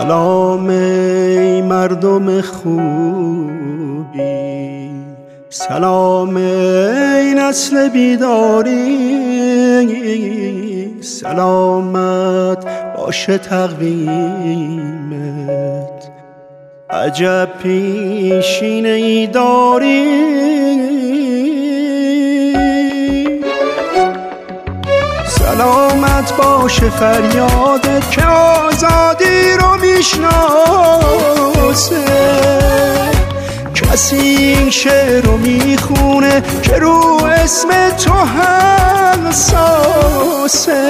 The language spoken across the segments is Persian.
سلام ای مردم خوبی، سلام ای نسل بیداری، سلامت باشه تقویمت، عجب پیشینه ای داری. سلامت باشه فریادت که آزادی رو میشناسه، کسی این شعر رو میخونه که رو اسم تو حساسه.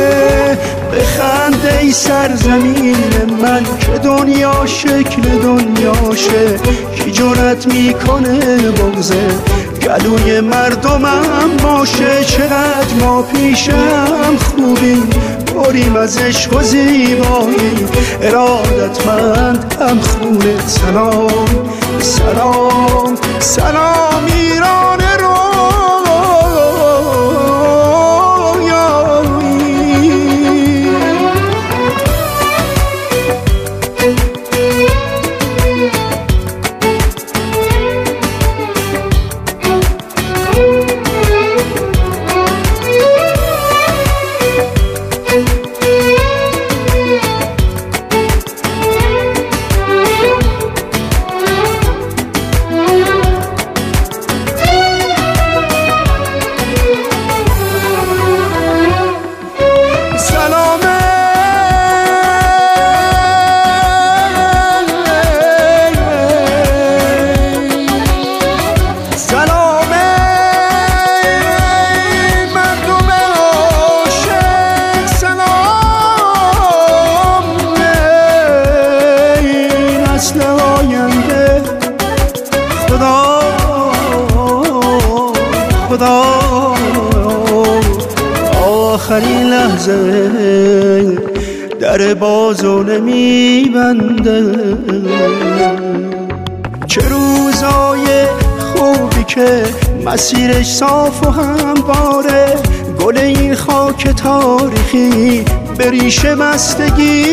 بخند ای سرزمین من که دنیا شکل دنیاشه، کی جرأت میکنه بغضه گلوی مردمم باشه. چقدر ما پیشم خوبیم، بریم از عشق و زیبایی، ارادتمند هم خونه. سلام سلام سلام ایران خدا آخرین لحظه در بازو نمیبنده. چه روزای خوبی که مسیرش صاف و همواره، گل این خاک تاریخی به ریشه بستگی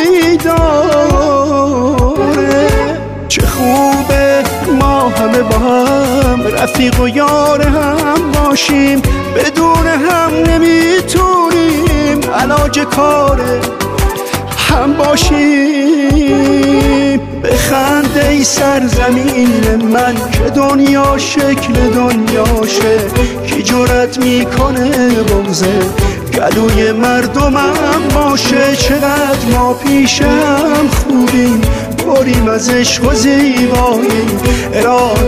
داره. چه خوبه ما همه با هم رفیق و یار هم باشیم، بدون هم نمیتونیم علاج کار هم باشیم. بخند ای سرزمین من که دنیا شکل دنیاشه، کی جرأت میکنه بغضه گلوی مردمم باشه. چقدر ما پیشم خوبیم، بریم از عشق و زیبایی،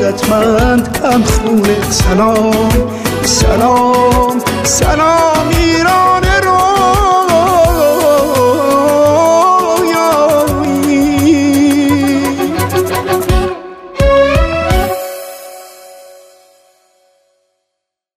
ارادتمند هم خونه. سلام سلام سلامی